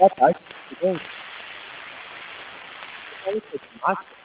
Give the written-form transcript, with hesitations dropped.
Boa tarde, tudo bem? Eu estava aqui com a máquina.